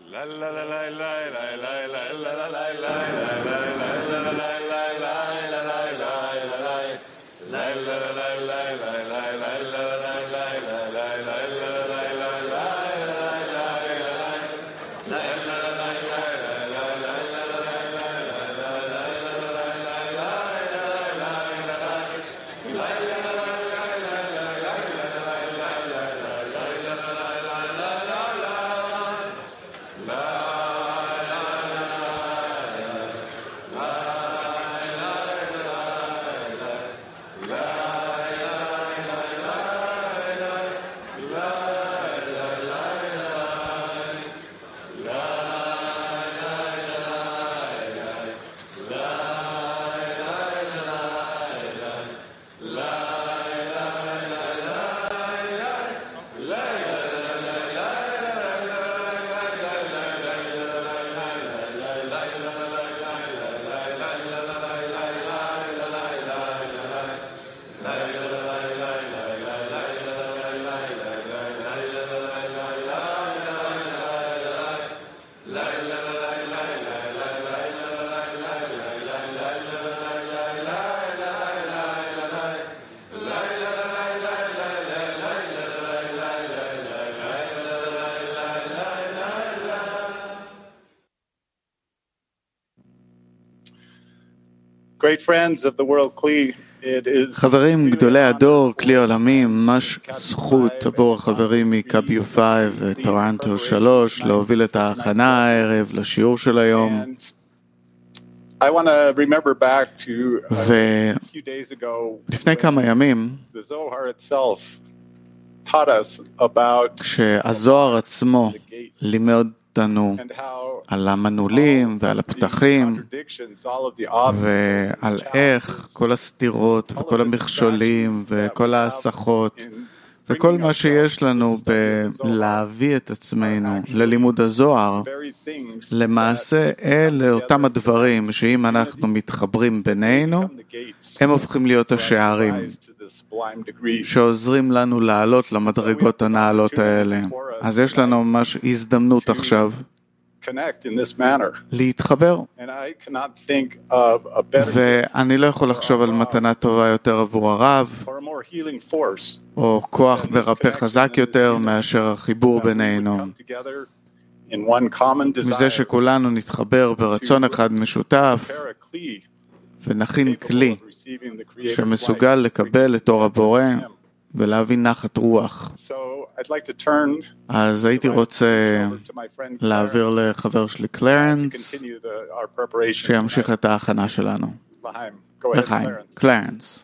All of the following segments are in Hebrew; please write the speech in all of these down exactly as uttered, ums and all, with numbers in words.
Great friends of the world Kli, it is חברים גדולי הדור, כלי עולמי, ממש זכות עבור החברים מ-קאביו חמש וטורנטו שלוש להוביל את ההכנה הערב לשיעור של היום. I want to remember back to a few days ago לפני כמה ימים, the Zohar itself taught us about כשהזוהר עצמו לימד אותנו על המנעולים ועל הפתחים ועל איך כל הסתירות וכל המכשולים וכל ההסחות וכל מה שיש לנו בלהביא את עצמנו ללימוד הזוהר, למעשה אלה אותם הדברים שאם אנחנו מתחברים בינינו, הם הופכים להיות השערים שעוזרים לנו לעלות למדרגות הנעלות האלה. אז יש לנו ממש הזדמנות עכשיו להתחבר, ואני לא יכול לחשוב על מתנה טובה יותר עבור הרב או כוח מרפא חזק יותר מאשר החיבור בינינו, מזה שכולנו נתחבר ברצון אחד משותף ונכין כלי שמסוגל לקבל את אור הבורא ולהבין נחת רוח. אז הייתי רוצה להעביר לחבר שלי קלרנס שימשיך את ההכנה שלנו. לחיים, קלרנס.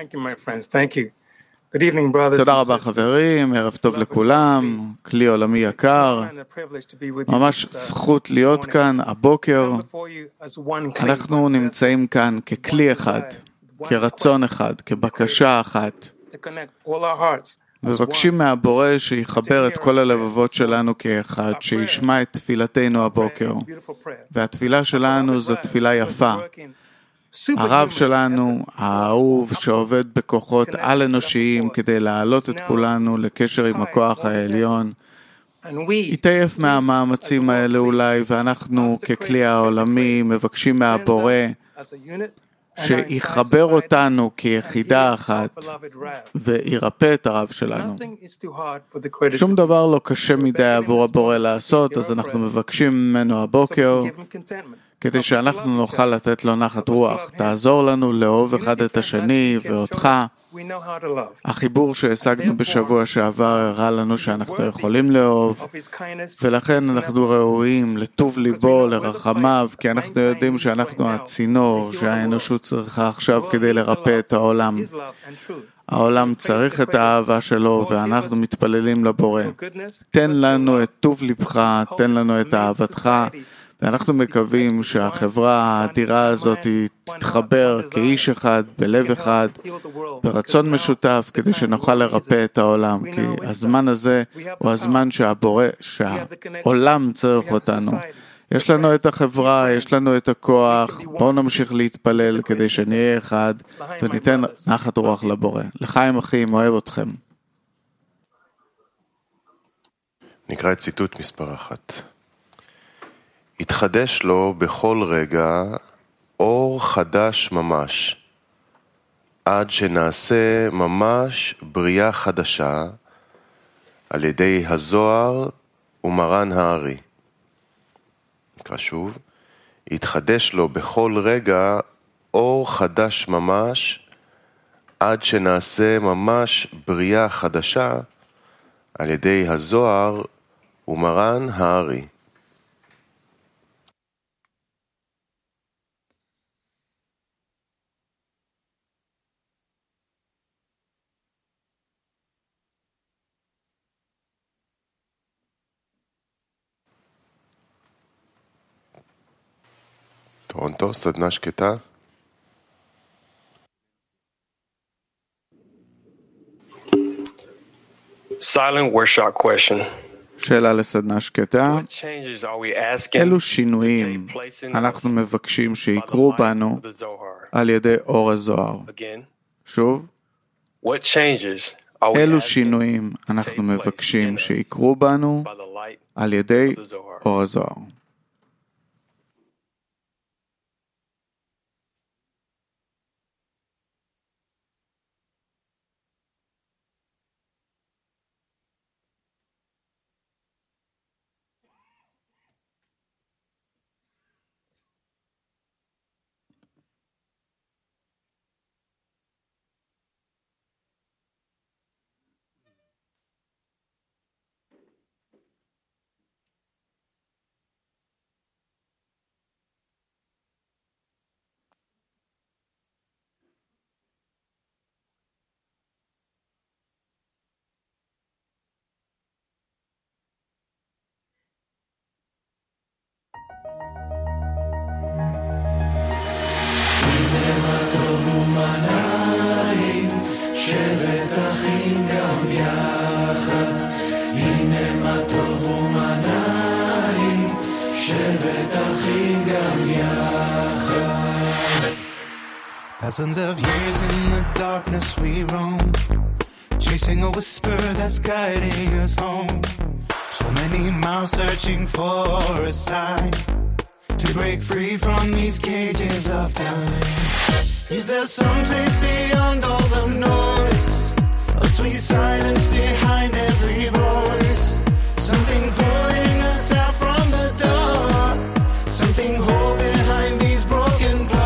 תודה רבה חברים, ערב טוב לכולם, כלי עולמי יקר, ממש זכות להיות כאן הבוקר. אנחנו נמצאים כאן ככלי אחד, כרצון אחד, כבקשה אחת. מבקשים מהבורא שיחבר את כל הלבבות שלנו כאחד, שישמע את תפילתנו הבוקר. והתפילה שלנו זו תפילה יפה. הרב שלנו, האהוב, שעובד בכוחות על אנושיים כדי להעלות את כולנו לקשר עם הכוח העליון, יתעייף מהמאמצים האלה אולי, ואנחנו ככלי העולמי מבקשים מהבורא שיחבר אותנו כיחידה אחת וירפא את הרב שלנו. שום דבר לא קשה מדי עבור הבורא לעשות, אז אנחנו מבקשים ממנו הבוקר כדי שאנחנו נוכל לתת לו נחת רוח. תעזור לנו לאהוב אחד את השני ואותך. החיבור שהשגנו בשבוע שעבר הראה לנו שאנחנו יכולים לאהוב, ולכן אנחנו ראויים לטוב ליבו, לרחמיו, כי אנחנו יודעים שאנחנו הצינור שהאנושות צריכה עכשיו כדי לרפא את העולם. העולם צריך את האהבה שלו, ואנחנו מתפללים לבורא. תן לנו את טוב לבך, תן לנו את אהבתך, ואנחנו מקווים שהחברה האדירה הזאת תתחבר כאיש אחד, בלב אחד, ברצון משותף, כדי שנוכל לרפא את העולם. כי הזמן הזה הוא הזמן שהבורא, שהעולם צריך אותנו. יש לנו את החברה, יש לנו את הכוח, בואו נמשיך להתפלל כדי שנהיה אחד, וניתן נחת רוח לבורא. לחיים אחים, אוהב אתכם. נקרא את ציטוט מספר אחת. יתחדש לו בכל רגע אור חדש ממש, עד שנעשה ממש בריאה חדשה על ידי הזוהר ומרן הארי. נקרא שוב, יתחדש לו בכל רגע אור חדש ממש, עד שנעשה ממש בריאה חדשה על ידי הזוהר ומרן הארי. טורונטו, סדנה שקטה. Silent workshop question. שאלה לסדנה שקטה. אילו שינויים אנחנו מבקשים שיקרו בנו על ידי אור הזוהר? שוב. אילו שינויים אנחנו מבקשים שיקרו בנו על ידי אור הזוהר? Thousands of years in the darkness we roam, chasing a whisper that's guiding us home. So many miles searching for a sign to break free from these cages of time. Is there some place beyond all the noise, a sweet silence behind every voice? Something pulling us out from the dark, something hold behind these broken clouds.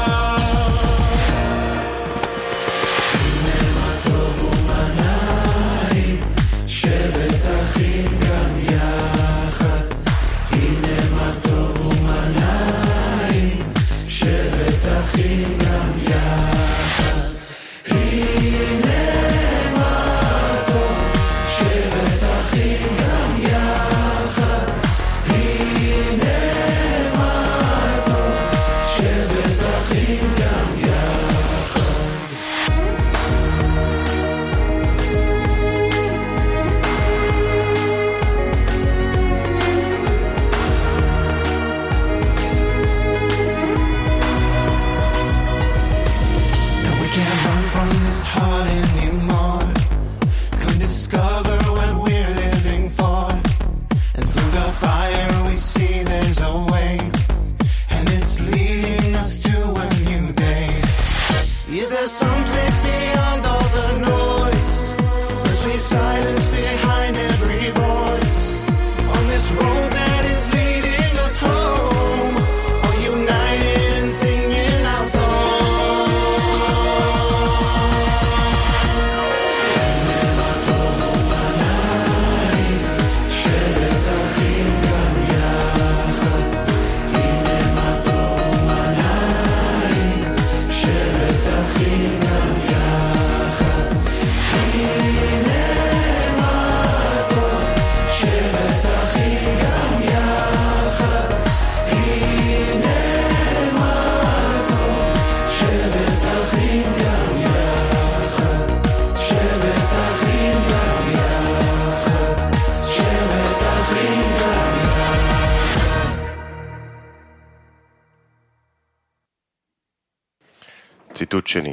ציטוט שני.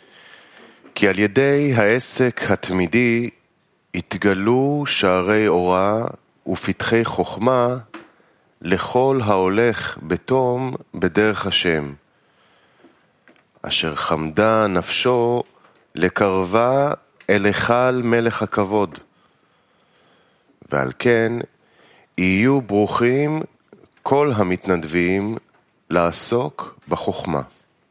כי על ידי העסק התמידי התגלו שערי אורה ופתחי חוכמה לכל ההולך בתום בדרך השם, אשר חמדה נפשו לקרבה אל היכל מלך הכבוד. ועל כן יהיו ברוכים כל המתנדבים לעסוק בחוכמה.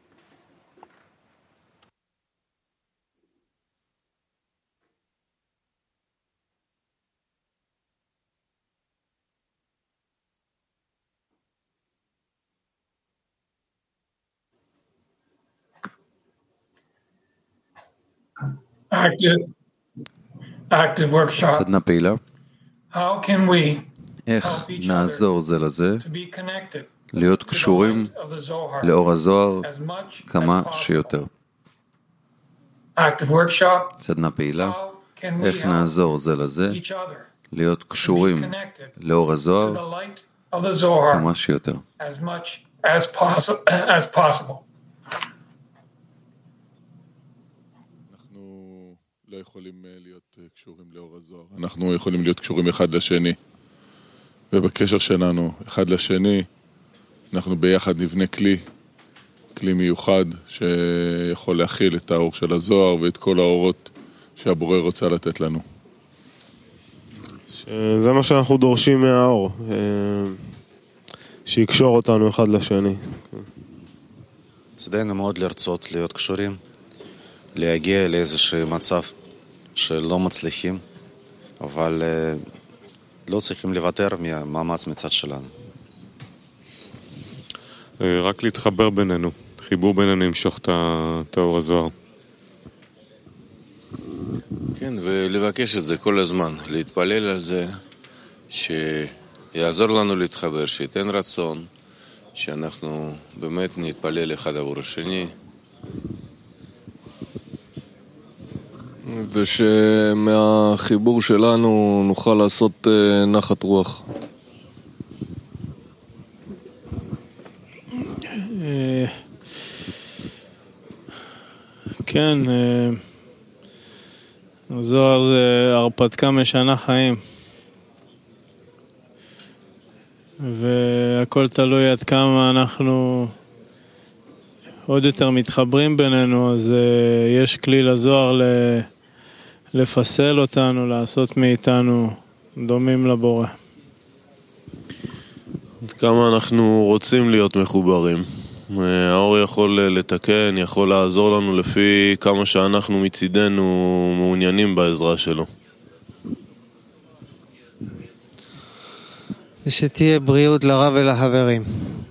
Active, active workshop. סדנה פעילה. How can we איך נעזור זה לזה להיות קשורים לאור הזוהר כמה שיותר. סדנה פעילה. איך נעזור זה לזה להיות קשורים לאור הזוהר כמה שיותר. לא יכולים להיות קשורים לאור הזוהר. אנחנו יכולים להיות קשורים אחד לשני. ובקשר שלנו, אחד לשני, אנחנו ביחד נבנה כלי, כלי מיוחד, שיכול להכיל את האור של הזוהר ואת כל האורות שהבורא רוצה לתת לנו. זה מה שאנחנו דורשים מהאור, שיקשור אותנו אחד לשני. צדנו מאוד לרצות להיות קשורים, להגיע לאיזשהו מצב שלא מצליחים, אבל לא צריכים לוותר מהמאמץ מצד שלנו. רק להתחבר בינינו, חיבור בינינו ימשוך את האור הזוהר. כן, ולבקש את זה כל הזמן, להתפלל על זה, שיעזור לנו להתחבר, שייתן רצון, שאנחנו באמת נתפלל אחד עבור השני. ושמהחיבור שלנו נוכל לעשות נחת רוח. כן, הזוהר זה הרפתקה משנה חיים, והכל תלוי עד כמה אנחנו עוד יותר מתחברים בינינו. אז יש כלי לזוהר ל... לפסל אותנו, לעשות מאיתנו דומים לבורא. עד כמה אנחנו רוצים להיות מחוברים. האור יכול לתקן, יכול לעזור לנו לפי כמה שאנחנו מצידנו מעוניינים בעזרה שלו. ושתהיה בריאות לרב ולחברים.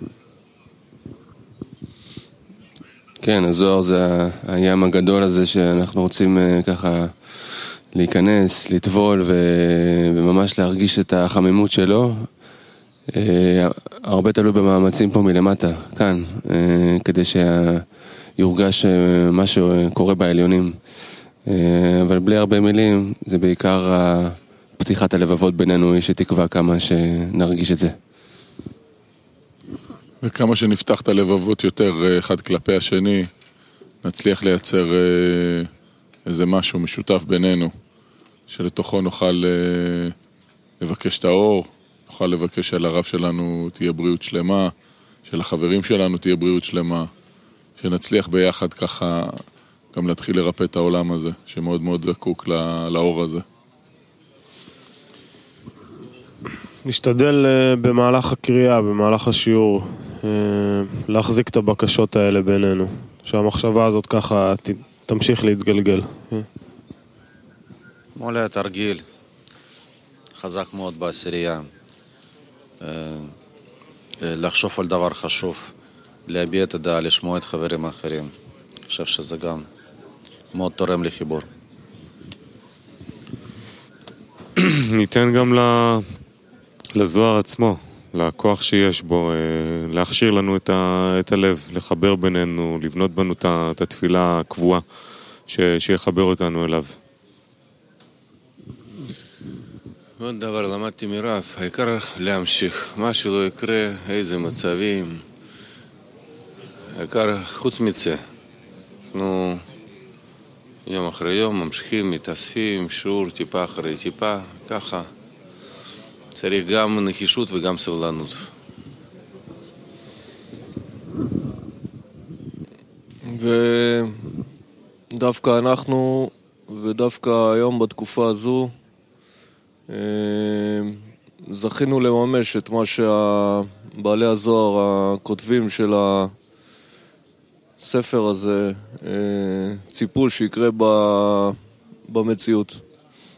כן, הזוהר זה הים הגדול הזה שאנחנו רוצים ככה להיכנס, לטבול וממש להרגיש את החמימות שלו. הרבה תלוי במאמצים פה מלמטה, כאן, כדי שיורגש מה שקורה בעליונים. אבל בלי הרבה מילים, זה בעיקר פתיחת הלבבות בינינו, יש תקווה כמה שנרגיש את זה. וכמה שנפתח את הלבבות יותר אחד כלפי השני, נצליח לייצר איזה משהו משותף בינינו, שלתוכו נוכל לבקש את האור, נוכל לבקש על הרב שלנו תהיה בריאות שלמה, של החברים שלנו תהיה בריאות שלמה, שנצליח ביחד ככה גם להתחיל לרפא את העולם הזה, שמאוד מאוד זקוק לאור הזה. נשתדל במהלך הקריאה, במהלך השיעור, להחזיק את הבקשות האלה בינינו, שהמחשבה הזאת ככה תמשיך להתגלגל. מולה התרגיל חזק מאוד בעשירייה, לחשוב על דבר חשוב, להביע את הדעה, לשמוע את חברים האחרים. אני חושב שזה גם מאוד תורם לחיבור. ניתן גם לזוהר עצמו, לכוח שיש בו, להכשיר לנו את, ה, את הלב, לחבר בינינו, לבנות בנו את התפילה הקבועה, שיחבר אותנו אליו. עוד דבר למדתי מרב, העיקר להמשיך, מה שלא יקרה, איזה מצבים, העיקר חוץ מצה. נו, יום אחרי יום ממשיכים, מתאספים, שיעור טיפה אחרי טיפה, ככה. צריך גם נחישות וגם סבלנות. ודווקא אנחנו, ודווקא היום בתקופה הזו, זכינו לממש את מה שבעלי הזוהר הכותבים של הספר הזה ציפו שיקרה במציאות.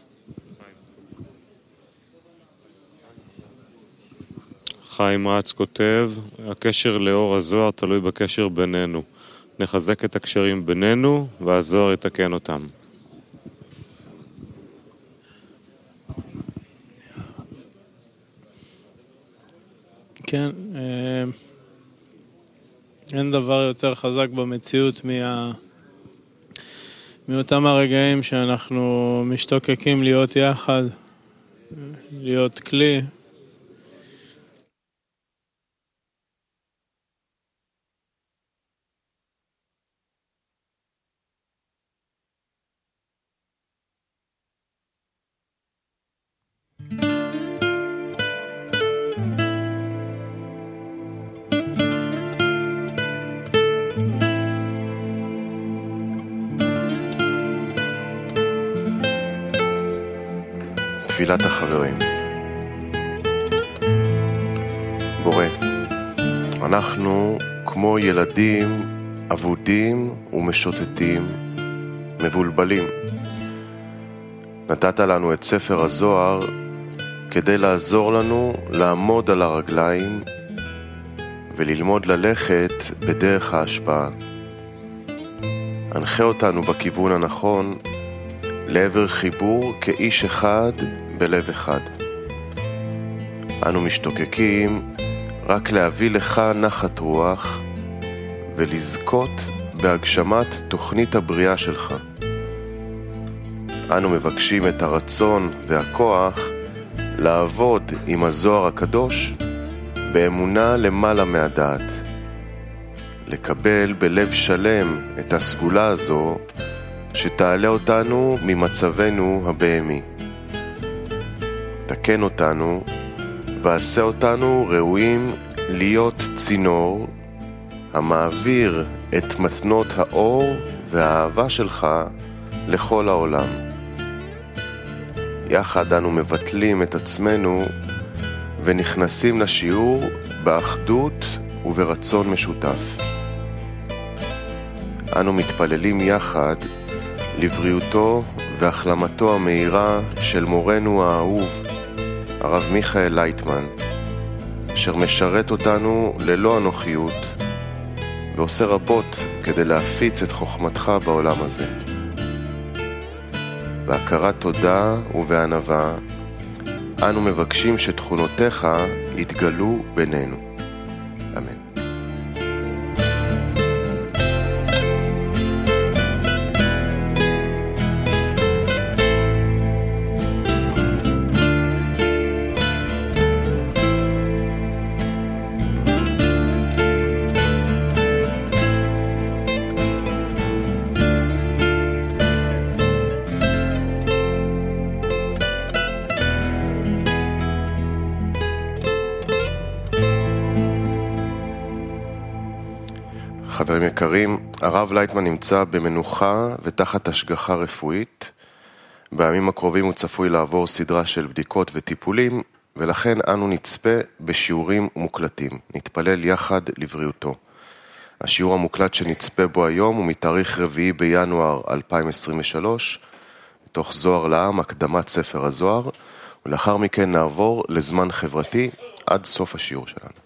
חיים רץ כותב, הקשר לאור הזוהר תלוי בקשר בינינו. נחזק את הקשרים בינינו והזוהר יתקן אותם. כן, אין דבר יותר חזק במציאות מה... מאותם הרגעים שאנחנו משתוקקים להיות יחד, להיות כלי. תפילת החברים. בורא, אנחנו כמו ילדים אבודים ומשוטטים, מבולבלים. נתת לנו את ספר הזוהר כדי לעזור לנו לעמוד על הרגליים וללמוד ללכת בדרך ההשפעה. הנחה אותנו בכיוון הנכון לעבר חיבור כאיש אחד בלב אחד. אנו משתוקקים רק להביא לך נחת רוח ולזכות בהגשמת תוכנית הבריאה שלך. אנו מבקשים את הרצון והכוח לעבוד עם הזוהר הקדוש באמונה למעלה מהדעת, לקבל בלב שלם את הסגולה הזו שתעלה אותנו ממצבנו הבהמי. תקן אותנו ועשה אותנו ראויים להיות צינור המעביר את מתנות האור והאהבה שלך לכל העולם. יחד אנו מבטלים את עצמנו ונכנסים לשיעור באחדות וברצון משותף. אנו מתפללים יחד לבריאותו והחלמתו המהירה של מורנו האהוב, הרב מיכאל לייטמן, אשר משרת אותנו ללא אנוכיות ועושה רבות כדי להפיץ את חוכמתך בעולם הזה. בהכרת תודה ובענווה אנו מבקשים שתכונותיך יתגלו בינינו. אמן. חברים יקרים, הרב לייטמן נמצא במנוחה ותחת השגחה רפואית. בימים הקרובים הוא צפוי לעבור סדרה של בדיקות וטיפולים, ולכן אנו נצפה בשיעורים מוקלטים. נתפלל יחד לבריאותו. השיעור המוקלט שנצפה בו היום הוא מתאריך רביעי בינואר אלפיים עשרים ושלוש, מתוך זוהר לעם, הקדמת ספר הזוהר, ולאחר מכן נעבור לזמן חברתי עד סוף השיעור שלנו.